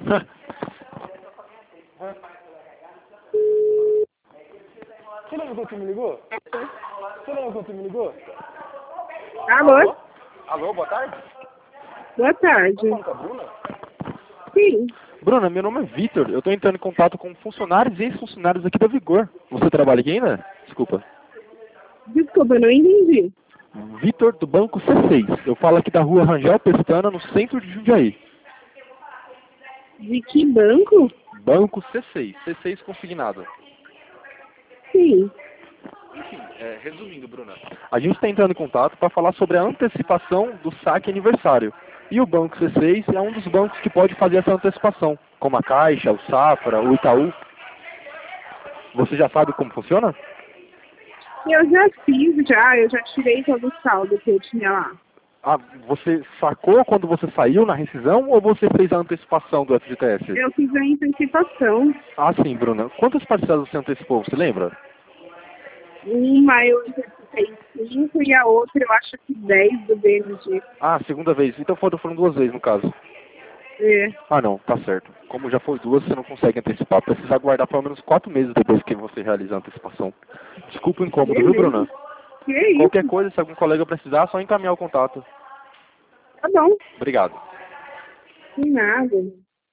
Você lembra quando você me ligou? Você lembra quando você me ligou? Alô? Alô, boa tarde. Boa tarde. Tá falando com a Bruna? Sim. Bruna, meu nome é Vitor. Eu tô entrando em contato com funcionários e ex-funcionários aqui da Vigor. Você trabalha aqui ainda? Desculpa. Desculpa, eu não entendi. Vitor, do Banco C6. Eu falo aqui da rua Rangel Pestana, no centro de Jundiaí. De que banco? Banco C6. C6 consignado. Sim. Enfim, resumindo, Bruna. A gente está entrando em contato para falar sobre a antecipação do saque aniversário. E o Banco C6 é um dos bancos que pode fazer essa antecipação, como a Caixa, o Safra, o Itaú. Você já sabe como funciona? Eu já tirei todo o saldo que eu tinha lá. Ah, você sacou quando você saiu na rescisão ou você fez a antecipação do FGTS? Eu fiz a antecipação. Ah, sim, Bruna. Quantas parcelas você antecipou, você lembra? Uma eu antecipei 5 e a outra eu acho que 10 do BMG. Ah, segunda vez. Então foram duas vezes, no caso. É. Ah, não, tá certo. Como já foi duas, você não consegue antecipar. Precisa aguardar pelo menos 4 meses depois que você realiza a antecipação. Desculpa o incômodo, viu, Bruna? Que isso? Qualquer coisa, se algum colega precisar, é só encaminhar o contato. Tá bom. Obrigado. De nada.